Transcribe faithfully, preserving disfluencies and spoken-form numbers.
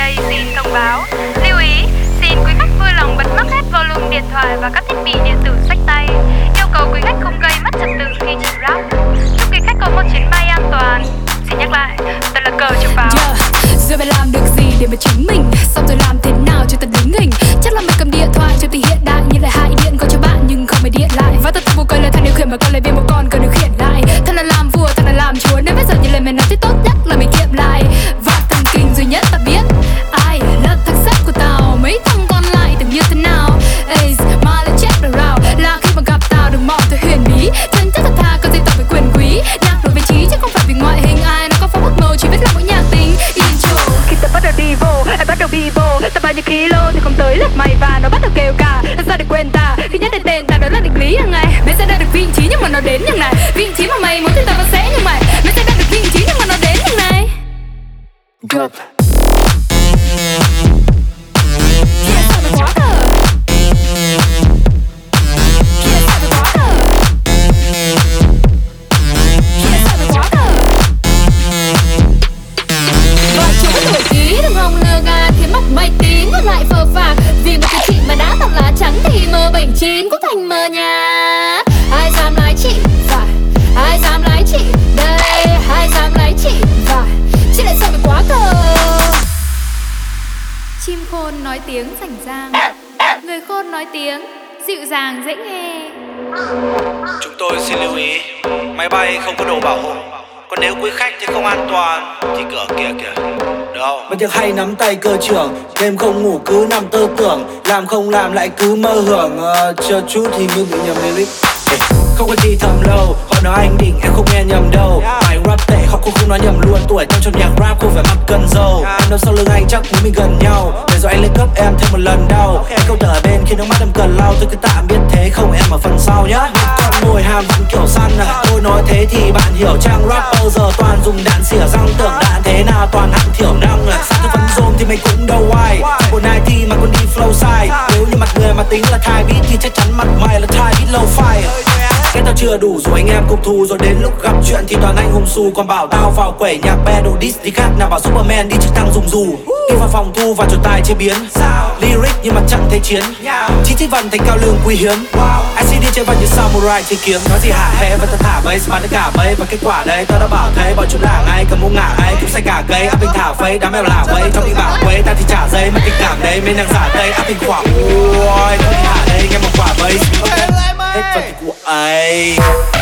đây xin thông báo. Lưu ý, xin quý khách vui lòng bật mất hết volume điện thoại và các thiết bị điện tử xách tay. Yêu cầu quý khách không gây mất trật tự khi chỉnh rap. Chúc quý khách có một chuyến bay an toàn. Xin nhắc lại, tôi là cờ chụp báo. Yeah. Giờ phải làm được gì để mà chứng minh? Xong rồi làm thế nào cho thật đứng hình? Chắc là mày cầm điện thoại cho thì hiện đại như là hại điện có cho bạn nhưng không phải điện lại. Và tao tự vô cây là thằng điều khiển mà con lại biến một con cần điều khiển lại. Thằng là làm vua, thằng là làm chúa nên bây giờ như lời mày nói thì tốt nhất là mày kiệm lại. Và thằng kinh duy nhất ta biết ai là thằng sếp của tao. Mấy thằng còn lại tưởng như thế nào? Ace mà lại chết được rào là khi mà gặp tao đừng mong tôi huyền bí. Chân chất thật tha có giấy tờ với quyền quý. Nhạc đổi vị trí chứ không phải vì ngoại hình. Ai nó có phong ước mơ chỉ biết là mỗi nhạc tình intro. Khi ta bắt đầu đi vô, ai bắt đầu đi vô, ta bao nhiêu kilo thì không tới lượt mày và nó bắt đầu kêu cả. Làm sao để quên ta khi nhắc đến tên ta đó là định lý hàng ngày. Mày sẽ đạt được vị trí nhưng mà nó đến như này. Vị trí mà mày muốn thì tao nó sẽ như mày. Mày sẽ đạt được vị trí nhưng mà nó đến như này. Drop. Kia sao mày quá cờ. Kia sao mày quá cờ. Kia sao mày quá cờ. Và chúng nổi ký đừng hòng lừa gạt khiến mắt mày tím còn lại phờ phạc. Vì một cái chị mà đã thật lá trắng thì mơ bệnh chín cũng thành mơ nhà. Ai dám lái chị phải, ai dám lái chị đây, ai dám lái chị phải. Chị lại sao mày quá cờ. Chim khôn nói tiếng rảnh rang, người khôn nói tiếng dịu dàng dễ nghe. Chúng tôi xin lưu ý, máy bay không có đồ bảo hộ. Còn nếu quý khách thì không an toàn thì cửa kia kìa. Được không? Mà việc hay nắm tay cơ trưởng, đêm không ngủ cứ nằm tơ tưởng, làm không làm lại cứ mơ hưởng. uh, Chờ chút thì như bị nhầm lyric. Không có gì thầm lâu, họ nói anh đỉnh em không nghe nhầm đâu. Bài rap tệ họ cũng không nói nhầm luôn. Tuổi tao trong nhạc rap không phải mặc cần dâu. Em đâu sau lưng anh chắc muốn mình gần nhau. Để rồi anh lên cấp em thêm một lần đau. Em câu tờ ở bên khi nước mắt em cần lau. Tôi cứ tạm biết thế không em ở phần sau nhá. Con mồi hàm răng kiểu săn à. Tôi nói thế thì bạn hiểu chăng? Rapper giờ toàn dùng đạn xỉa răng. Tưởng đạn thế nào toàn hạng thiểu năng à. Sao tôi vẫn dôm thì mày cũng đâu ai. Một night thì mà còn đi flow sai. Nếu như mặt người mà tính là thai beat thì chắc chắn mặt mày là thai beat low fire. Cái tao chưa đủ rồi anh em cùng thù. Rồi đến lúc gặp chuyện thì toàn anh hùng xù. Còn bảo tao vào quẩy nhạc battle diss thì khác nào bảo Superman đi trực thăng dùng dù. Đi vào phòng thu và chuột tài chế biến lyric như mặt trận thế chiến. Chí thích văn thành cao lương quý hiếm. Anh xin đi chơi văn như samurai chơi kiếm. Nói gì hả hê và tao thả bass mà tất cả bấy. Và kết quả đây tao đã bảo thế bọn chúng là ngay cầm mũ ngả ấy cũng say cả cây. Áp bình thả phây đám em là vây trong đi bảo quấy. Ta thì trả dây mà tình cảm đây mấy nàng giả tây áp bình khoảng. Ôi thôi thì hả đây nghe một quả bass. Hết phần của ấy.